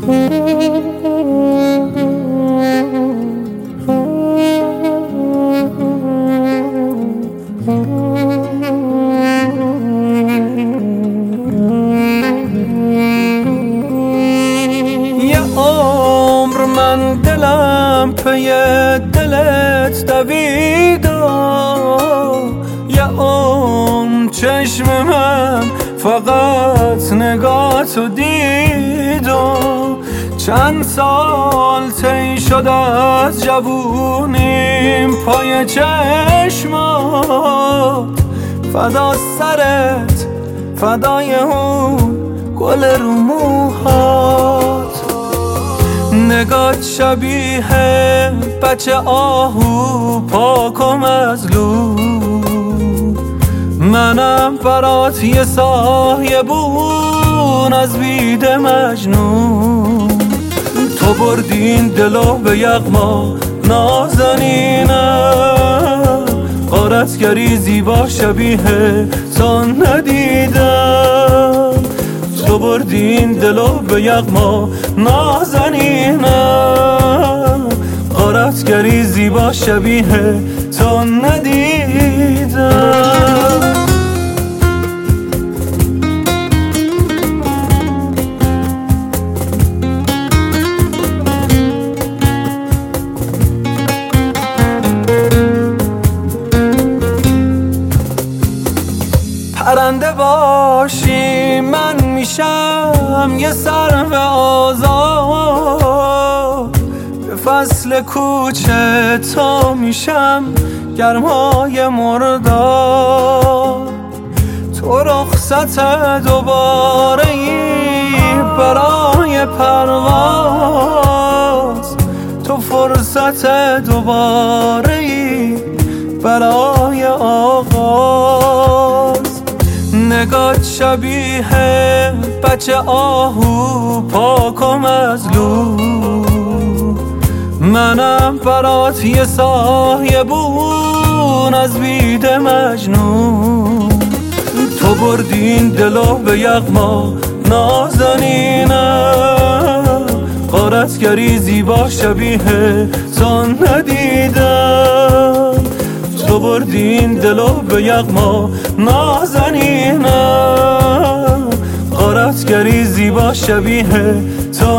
دلم پی دلت دوید یه چشم من فقط نگاهتو دید چند سال طی شد از جوونیم پای چشمات فدا سرت فدای اون گل رو موهات نگات شبیه بچه آهو پاک و مظلوم منم برات یه سایبون از بید مجنون تو بردین دلو به یغما نازنینم غارتگری زیبا شبیه تا ندیدم تو بردین دلو به یغما نازنینم غارتگری زیبا شبیه تا ندیدم پرنده باشی من میشم یه سرو آزاد به فصل کوچه تا میشم گرمای مرداد تو رخصت دوباره ای برای پرواز تو فرصت دوباره ای برای آغاز نگات شبیه بچه آهو پاک و مظلوم منم برات یه سایبون از بید مجنون تو بردین دلو به یغما نازنینم غارتگری زیبا شبیه تا ندیدم تو بردین دلو به یغما نازنینم غارتگری زیبا شبیه تا